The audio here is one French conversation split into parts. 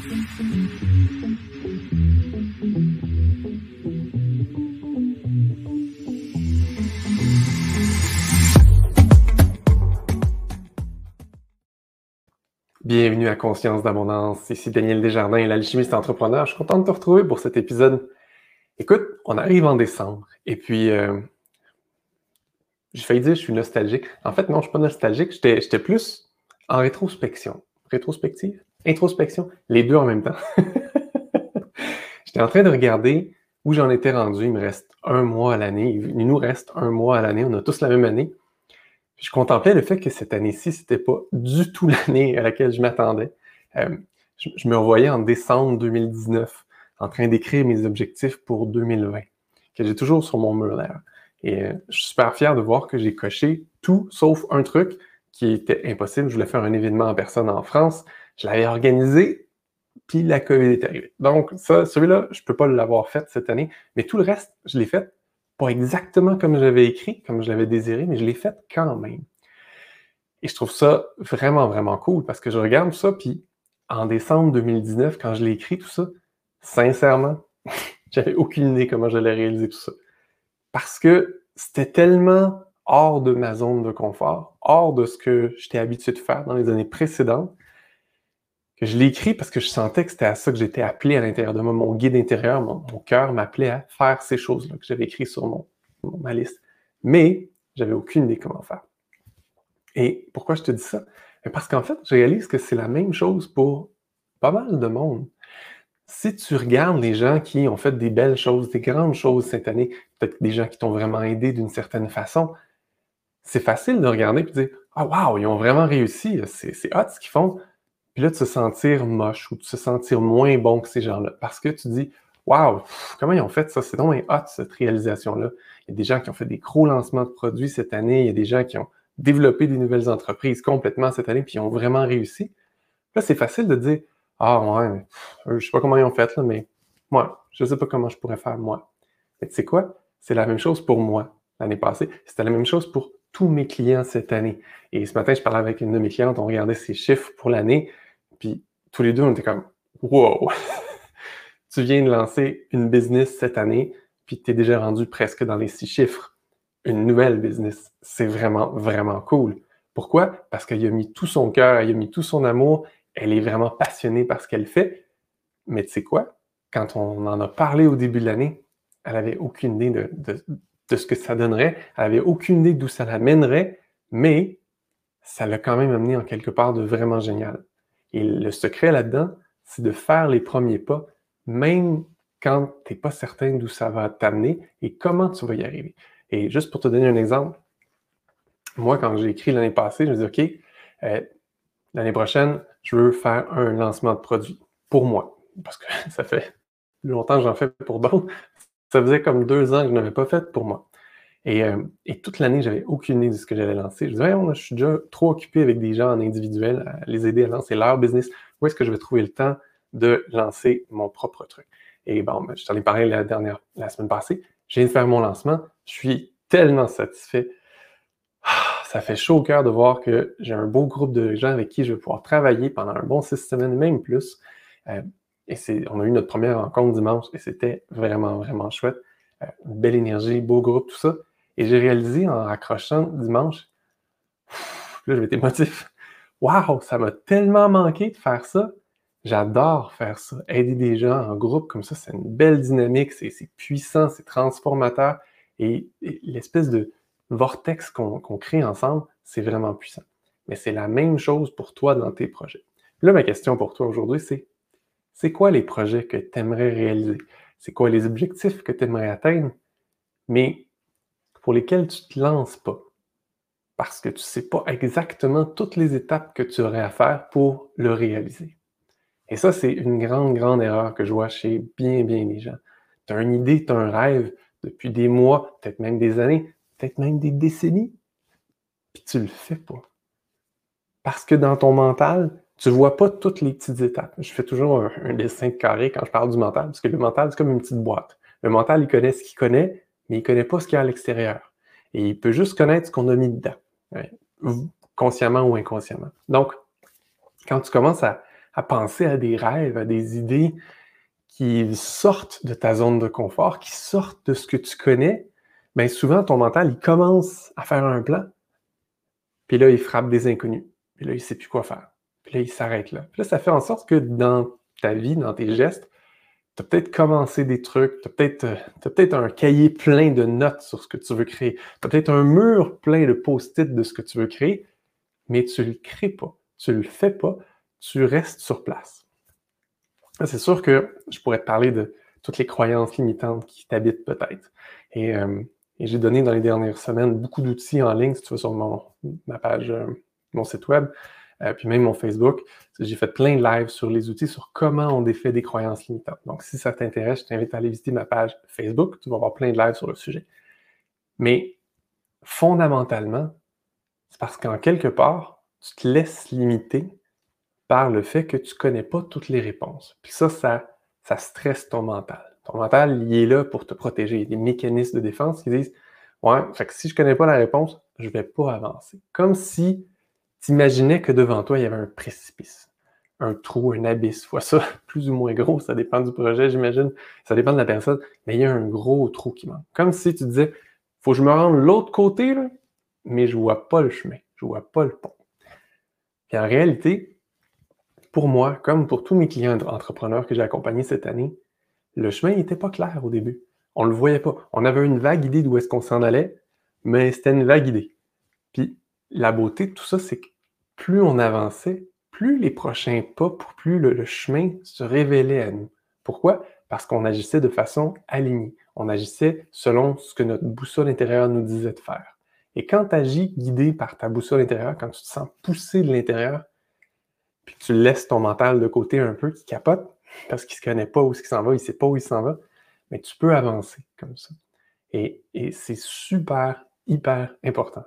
Bienvenue à Conscience d'Abondance, ici Daniel Desjardins, l'alchimiste entrepreneur. Je suis content de te retrouver pour cet épisode. Écoute, on arrive en décembre et puis j'ai failli dire que je suis nostalgique. En fait, non, je suis pas nostalgique, j'étais plus en rétrospection. Rétrospective? Introspection? Les deux en même temps. J'étais en train de regarder où j'en étais rendu. Il me reste un mois à l'année. Il nous reste un mois à l'année. On a tous la même année. Je contemplais le fait que cette année-ci, c'était pas du tout l'année à laquelle je m'attendais. Je me revoyais en décembre 2019 en train d'écrire mes objectifs pour 2020, que j'ai toujours sur mon mur d'ailleurs. Et je suis super fier de voir que j'ai coché tout sauf un truc qui était impossible. Je voulais faire un événement en personne en France. Je l'avais organisé, puis la COVID est arrivée. Donc ça, celui-là, je peux pas l'avoir fait cette année, mais tout le reste, je l'ai fait. Pas exactement comme j'avais écrit, comme je l'avais désiré, mais je l'ai fait quand même. Et je trouve ça vraiment, vraiment cool parce que je regarde ça, puis en décembre 2019, quand je l'ai écrit tout ça, sincèrement, j'avais aucune idée comment j'allais réaliser tout ça. Parce que c'était tellement hors de ma zone de confort, hors de ce que j'étais habitué de faire dans les années précédentes, que je l'ai écrit parce que je sentais que c'était à ça que j'étais appelé à l'intérieur de moi. Mon guide intérieur, mon cœur m'appelait à faire ces choses-là que j'avais écrites sur ma liste. Mais j'avais aucune idée comment faire. Et pourquoi je te dis ça? Parce qu'en fait, je réalise que c'est la même chose pour pas mal de monde. Si tu regardes les gens qui ont fait des belles choses, des grandes choses cette année, peut-être des gens qui t'ont vraiment aidé d'une certaine façon, c'est facile de regarder et de dire « Ah, wow, ils ont vraiment réussi, c'est hot ce qu'ils font ». Puis là, de se sentir moche ou de se sentir moins bon que ces gens-là. Parce que tu dis « Wow, comment ils ont fait ça? C'est donc hot cette réalisation-là. » Il y a des gens qui ont fait des gros lancements de produits cette année, il y a des gens qui ont développé des nouvelles entreprises complètement cette année puis ils ont vraiment réussi. Là, c'est facile de dire « Ah ouais, je sais pas comment ils ont fait, là, mais moi, je sais pas comment je pourrais faire moi. » Mais tu sais quoi? C'est la même chose pour moi l'année passée. C'était la même chose pour tous mes clients cette année. Et ce matin, je parlais avec une de mes clientes, on regardait ses chiffres pour l'année, puis tous les deux, on était comme « Wow! Tu viens de lancer une business cette année, puis tu es déjà rendu presque dans les 6 chiffres. Une nouvelle business. C'est vraiment, vraiment cool. Pourquoi? Parce qu'elle a mis tout son cœur, elle a mis tout son amour, elle est vraiment passionnée par ce qu'elle fait. Mais tu sais quoi? Quand on en a parlé au début de l'année, elle avait aucune idée de ce que ça donnerait, elle avait aucune idée d'où ça l'amènerait, mais ça l'a quand même amené en quelque part de vraiment génial. Et le secret là-dedans, c'est de faire les premiers pas, même quand tu n'es pas certain d'où ça va t'amener et comment tu vas y arriver. Et juste pour te donner un exemple, moi, quand j'ai écrit l'année passée, je me dis, OK, l'année prochaine, je veux faire un lancement de produit pour moi. Parce que ça fait longtemps que j'en fais pour d'autres. Ça faisait comme 2 ans que je n'avais pas fait pour moi. Et toute l'année, j'avais aucune idée de ce que j'allais lancer. Je disais, je suis déjà trop occupé avec des gens en individuel à les aider à lancer leur business. Où est-ce que je vais trouver le temps de lancer mon propre truc? Et bon, je t'en ai parlé la semaine passée. Je viens de faire mon lancement. Je suis tellement satisfait. Ça fait chaud au cœur de voir que j'ai un beau groupe de gens avec qui je vais pouvoir travailler pendant un bon 6 semaines, même plus. On a eu notre première rencontre dimanche et c'était vraiment, vraiment chouette. Une belle énergie, beau groupe, tout ça. Et j'ai réalisé en raccrochant dimanche, là, je vais être émotif. Waouh, ça m'a tellement manqué de faire ça. J'adore faire ça. Aider des gens en groupe comme ça, c'est une belle dynamique, c'est puissant, c'est transformateur. Et l'espèce de vortex qu'on crée ensemble, c'est vraiment puissant. Mais c'est la même chose pour toi dans tes projets. Puis là, ma question pour toi aujourd'hui, c'est quoi les projets que tu aimerais réaliser? C'est quoi les objectifs que tu aimerais atteindre, mais pour lesquels tu ne te lances pas? Parce que tu ne sais pas exactement toutes les étapes que tu aurais à faire pour le réaliser. Et ça, c'est une grande, grande erreur que je vois chez bien, bien des gens. Tu as une idée, tu as un rêve depuis des mois, peut-être même des années, peut-être même des décennies, puis tu le fais pas. Parce que dans ton mental, tu ne vois pas toutes les petites étapes. Je fais toujours un dessin de carré quand je parle du mental, parce que le mental, c'est comme une petite boîte. Le mental, il connaît ce qu'il connaît, mais il ne connaît pas ce qu'il y a à l'extérieur. Et il peut juste connaître ce qu'on a mis dedans, consciemment ou inconsciemment. Donc, quand tu commences à à penser à des rêves, à des idées qui sortent de ta zone de confort, qui sortent de ce que tu connais, bien souvent, ton mental, il commence à faire un plan, puis là, il frappe des inconnus. Puis là, il ne sait plus quoi faire. Puis là, il s'arrête là. Puis là, ça fait en sorte que dans ta vie, dans tes gestes, tu as peut-être commencé des trucs, tu as peut-être un cahier plein de notes sur ce que tu veux créer, tu as peut-être un mur plein de post-it de ce que tu veux créer, mais tu ne le crées pas, tu ne le fais pas, tu restes sur place. Là, c'est sûr que je pourrais te parler de toutes les croyances limitantes qui t'habitent peut-être. Et j'ai donné dans les dernières semaines beaucoup d'outils en ligne, si tu vas sur ma page, mon site web, puis même mon Facebook. J'ai fait plein de lives sur les outils, sur comment on défait des croyances limitantes. Donc, si ça t'intéresse, je t'invite à aller visiter ma page Facebook. Tu vas voir plein de lives sur le sujet. Mais fondamentalement, c'est parce qu'en quelque part, tu te laisses limiter par le fait que tu ne connais pas toutes les réponses. Puis ça stresse ton mental. Ton mental, il est là pour te protéger. Il y a des mécanismes de défense qui disent « Ouais, fait que si je ne connais pas la réponse, je ne vais pas avancer. » Comme si tu imaginais que devant toi, il y avait un précipice, un trou, un abysse. Vois ça plus ou moins gros, ça dépend du projet, j'imagine. Ça dépend de la personne, mais il y a un gros trou qui manque. Comme si tu disais « Faut que je me rende de l'autre côté, là, mais je ne vois pas le chemin, je ne vois pas le pont. » Puis en réalité, pour moi, comme pour tous mes clients entrepreneurs que j'ai accompagnés cette année, le chemin n'était pas clair au début. On ne le voyait pas. On avait une vague idée d'où est-ce qu'on s'en allait, mais c'était une vague idée. Puis la beauté de tout ça, c'est que plus on avançait, plus les prochains pas, plus le chemin se révélait à nous. Pourquoi? Parce qu'on agissait de façon alignée. On agissait selon ce que notre boussole intérieure nous disait de faire. Et quand tu agis guidé par ta boussole intérieure, quand tu te sens poussé de l'intérieur, puis que tu laisses ton mental de côté un peu, qui capote, parce qu'il ne se connaît pas où il s'en va, il ne sait pas où il s'en va, mais tu peux avancer comme ça. Et c'est super, hyper important.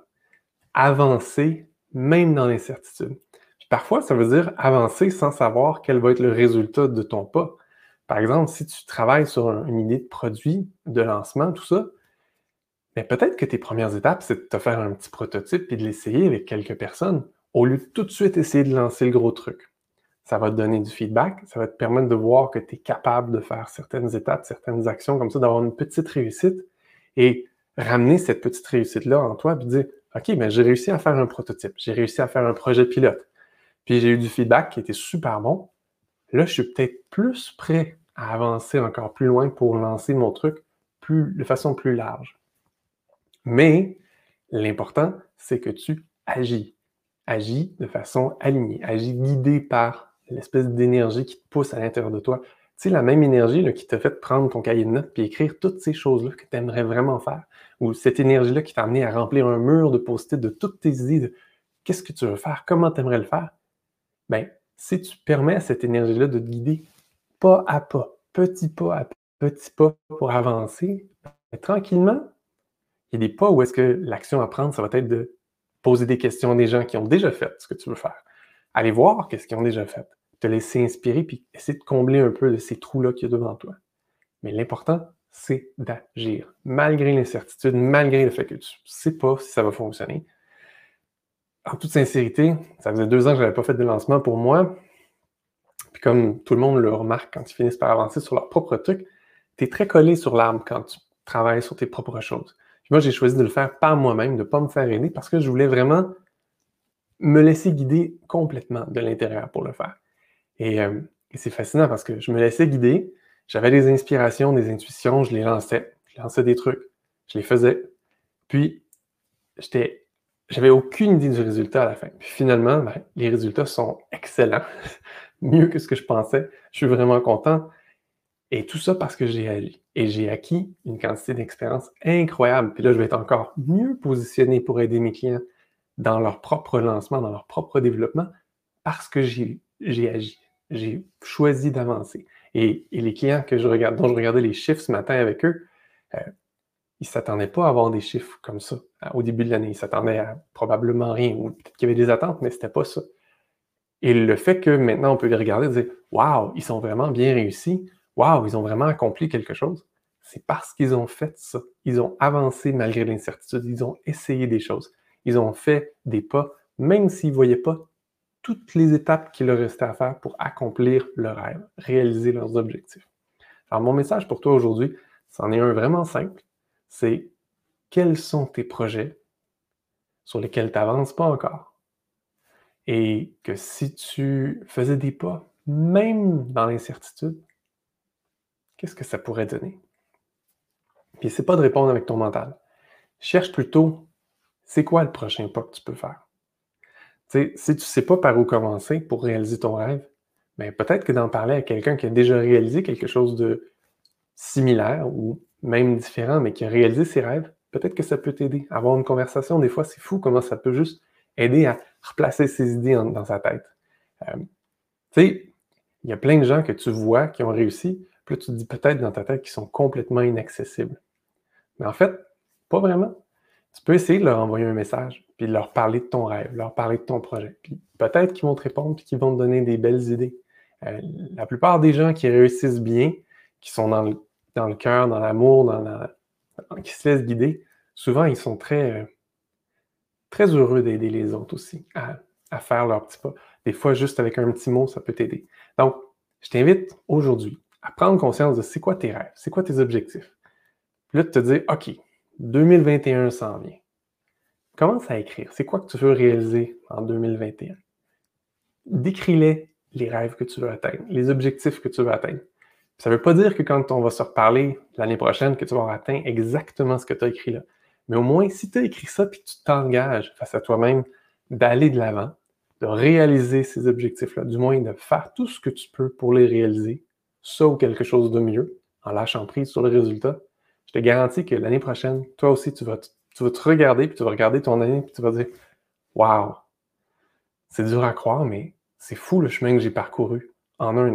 Avancer, même dans l'incertitude. Puis parfois, ça veut dire avancer sans savoir quel va être le résultat de ton pas. Par exemple, si tu travailles sur une idée de produit, de lancement, tout ça, mais peut-être que tes premières étapes, c'est de te faire un petit prototype et de l'essayer avec quelques personnes, au lieu de tout de suite essayer de lancer le gros truc. Ça va te donner du feedback, ça va te permettre de voir que tu es capable de faire certaines étapes, certaines actions comme ça, d'avoir une petite réussite et ramener cette petite réussite-là en toi, puis dire « OK, mais j'ai réussi à faire un prototype, j'ai réussi à faire un projet pilote, puis j'ai eu du feedback qui était super bon. Là, je suis peut-être plus prêt à avancer encore plus loin pour lancer mon truc de façon plus large. » Mais l'important, c'est que tu agis. Agis de façon alignée, agis guidé par l'espèce d'énergie qui te pousse à l'intérieur de toi. Tu sais, la même énergie là, qui t'a fait prendre ton cahier de notes puis écrire toutes ces choses-là que tu aimerais vraiment faire, ou cette énergie-là qui t'a amené à remplir un mur de post-it de toutes tes idées de qu'est-ce que tu veux faire, comment tu aimerais le faire, bien, si tu permets à cette énergie-là de te guider pas à petit pas pour avancer, bien, tranquillement, il y a des pas où est-ce que l'action à prendre, ça va être de poser des questions à des gens qui ont déjà fait ce que tu veux faire. Aller voir qu'est-ce qu'ils ont déjà fait. Te laisser inspirer puis essayer de combler un peu de ces trous-là qu'il y a devant toi. Mais l'important, c'est d'agir. Malgré l'incertitude, malgré le fait que tu ne sais pas si ça va fonctionner. En toute sincérité, ça faisait 2 ans que je n'avais pas fait de lancement pour moi. Puis comme tout le monde le remarque quand ils finissent par avancer sur leur propre truc, tu es très collé sur l'arbre quand tu travailles sur tes propres choses. Puis moi, j'ai choisi de le faire par moi-même, de ne pas me faire aider parce que je voulais vraiment me laisser guider complètement de l'intérieur pour le faire. Et c'est fascinant parce que je me laissais guider, j'avais des inspirations, des intuitions, je lançais des trucs, je les faisais. Puis, j'avais aucune idée du résultat à la fin. Puis finalement, ben, les résultats sont excellents, mieux que ce que je pensais. Je suis vraiment content. Et tout ça parce que j'ai agi. Et j'ai acquis une quantité d'expérience incroyable. Puis là, je vais être encore mieux positionné pour aider mes clients dans leur propre lancement, dans leur propre développement, parce que j'ai agi. J'ai choisi d'avancer. Et les clients dont je regardais les chiffres ce matin avec eux, ils ne s'attendaient pas à avoir des chiffres comme ça au début de l'année. Ils s'attendaient à probablement rien, ou peut-être qu'il y avait des attentes, mais ce n'était pas ça. Et le fait que maintenant on peut les regarder et dire « Wow, ils sont vraiment bien réussis. Wow, ils ont vraiment accompli quelque chose. » C'est parce qu'ils ont fait ça. Ils ont avancé malgré l'incertitude. Ils ont essayé des choses. Ils ont fait des pas, même s'ils ne voyaient pas toutes les étapes qu'il leur restait à faire pour accomplir leur rêve, réaliser leurs objectifs. Alors, mon message pour toi aujourd'hui, c'en est un vraiment simple, c'est quels sont tes projets sur lesquels tu n'avances pas encore? Et que si tu faisais des pas, même dans l'incertitude, qu'est-ce que ça pourrait donner? Puis c'est pas de répondre avec ton mental. Cherche plutôt, c'est quoi le prochain pas que tu peux faire? Tu sais, si tu sais pas par où commencer pour réaliser ton rêve, ben peut-être que d'en parler à quelqu'un qui a déjà réalisé quelque chose de similaire ou même différent, mais qui a réalisé ses rêves, peut-être que ça peut t'aider. Avoir une conversation, des fois, c'est fou comment ça peut juste aider à replacer ses idées dans sa tête. Tu sais, il y a plein de gens que tu vois qui ont réussi, puis là, tu te dis peut-être dans ta tête qu'ils sont complètement inaccessibles. Mais en fait, pas vraiment. Tu peux essayer de leur envoyer un message, puis de leur parler de ton rêve, leur parler de ton projet. Puis peut-être qu'ils vont te répondre, puis qu'ils vont te donner des belles idées. La plupart des gens qui réussissent bien, qui sont dans le cœur, dans l'amour, qui se laissent guider, souvent, ils sont très heureux d'aider les autres aussi à faire leur petit pas. Des fois, juste avec un petit mot, ça peut t'aider. Donc, je t'invite aujourd'hui à prendre conscience de c'est quoi tes rêves, c'est quoi tes objectifs. Puis là, de te dire, OK, 2021 s'en vient. Commence à écrire. C'est quoi que tu veux réaliser en 2021? Décris-les, les rêves que tu veux atteindre, les objectifs que tu veux atteindre. Ça ne veut pas dire que quand on va se reparler l'année prochaine, que tu vas avoir atteint exactement ce que tu as écrit là. Mais au moins, si tu as écrit ça puis que tu t'engages face à toi-même d'aller de l'avant, de réaliser ces objectifs-là, du moins de faire tout ce que tu peux pour les réaliser, ça ou quelque chose de mieux, en lâchant prise sur le résultat, je te garantis que l'année prochaine, toi aussi, tu vas te regarder, puis tu vas regarder ton année, puis tu vas dire « Wow! C'est dur à croire, mais c'est fou le chemin que j'ai parcouru en un an. »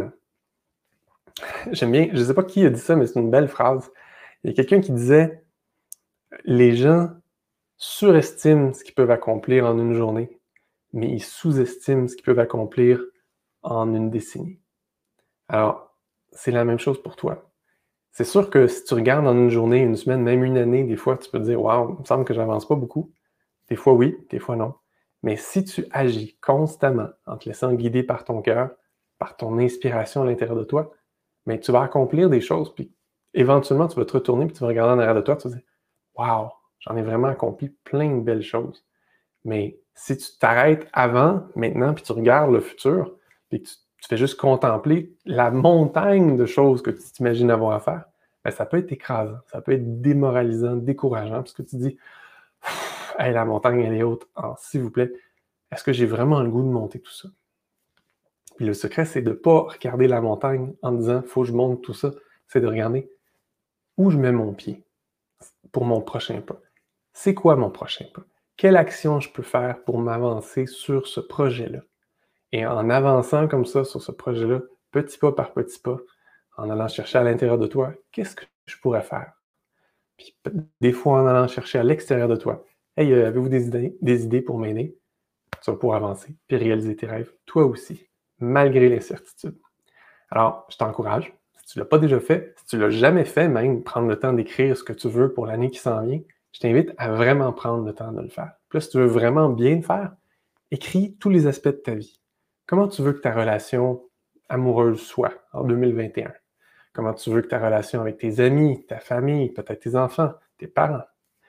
J'aime bien, je ne sais pas qui a dit ça, mais c'est une belle phrase. Il y a quelqu'un qui disait « Les gens surestiment ce qu'ils peuvent accomplir en une journée, mais ils sous-estiment ce qu'ils peuvent accomplir en une décennie. » Alors, c'est la même chose pour toi. C'est sûr que si tu regardes en une journée, une semaine, même une année, des fois, tu peux te dire « Wow, il me semble que j'avance pas beaucoup. » Des fois oui, des fois non. Mais si tu agis constamment en te laissant guider par ton cœur, par ton inspiration à l'intérieur de toi, mais tu vas accomplir des choses, puis éventuellement, tu vas te retourner, puis tu vas regarder en arrière de toi, tu vas te dire « Wow, j'en ai vraiment accompli plein de belles choses. » Mais si tu t'arrêtes avant, maintenant, puis tu regardes le futur, puis que tu fais juste contempler la montagne de choses que tu t'imagines avoir à faire, ben, ça peut être écrasant, ça peut être démoralisant, décourageant, parce que tu te dis « Hey, la montagne, elle est haute. Ah, s'il vous plaît, est-ce que j'ai vraiment le goût de monter tout ça? » Puis le secret, c'est de ne pas regarder la montagne en disant « Faut que je monte tout ça ». C'est de regarder où je mets mon pied pour mon prochain pas. C'est quoi mon prochain pas? Quelle action je peux faire pour m'avancer sur ce projet-là? Et en avançant comme ça sur ce projet-là, petit pas par petit pas, en allant chercher à l'intérieur de toi, qu'est-ce que je pourrais faire? Puis des fois, en allant chercher à l'extérieur de toi, hey, avez-vous des idées pour m'aider? Tu vas pouvoir avancer puis réaliser tes rêves, toi aussi, malgré l'incertitude. Alors, je t'encourage, si tu ne l'as pas déjà fait, si tu ne l'as jamais fait, même prendre le temps d'écrire ce que tu veux pour l'année qui s'en vient, je t'invite à vraiment prendre le temps de le faire. Puis là, si tu veux vraiment bien le faire, écris tous les aspects de ta vie. Comment tu veux que ta relation amoureuse soit en 2021? Comment tu veux que ta relation avec tes amis, ta famille, peut-être tes enfants, tes parents,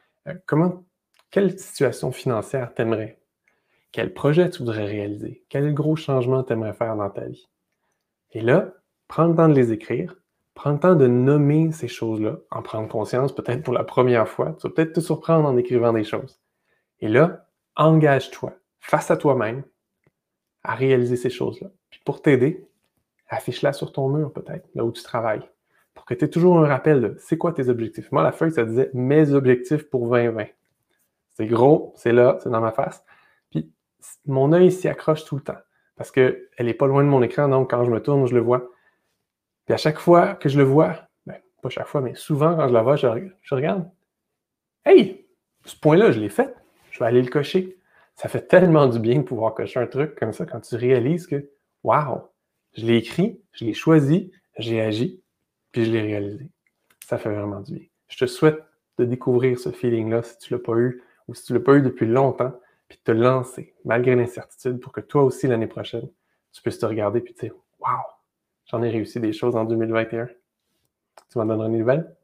quelle situation financière t'aimerais? Quel projet tu voudrais réaliser? Quel gros changement tu aimerais faire dans ta vie? Et là, prends le temps de les écrire, prends le temps de nommer ces choses-là, en prendre conscience peut-être pour la première fois. Tu vas peut-être te surprendre en écrivant des choses. Et là, engage-toi face à toi-même à réaliser ces choses-là. Puis pour t'aider, affiche-la sur ton mur peut-être, là où tu travailles, pour que tu aies toujours un rappel de c'est quoi tes objectifs. Moi, la feuille, ça disait mes objectifs pour 2020. C'est gros, c'est là, c'est dans ma face. Puis mon œil s'y accroche tout le temps parce qu'elle n'est pas loin de mon écran, donc quand je me tourne, je le vois. Puis à chaque fois que je le vois, ben, pas chaque fois, mais souvent quand je la vois, je regarde. Hey, ce point-là, je l'ai fait. Je vais aller le cocher. Ça fait tellement du bien de pouvoir cocher un truc comme ça quand tu réalises que, waouh, je l'ai écrit, je l'ai choisi, j'ai agi, puis je l'ai réalisé. Ça fait vraiment du bien. Je te souhaite de découvrir ce feeling-là si tu ne l'as pas eu ou si tu ne l'as pas eu depuis longtemps, puis te lancer, malgré l'incertitude, pour que toi aussi, l'année prochaine, tu puisses te regarder puis te dire « Wow, j'en ai réussi des choses en 2021. » Tu m'en donneras une nouvelle?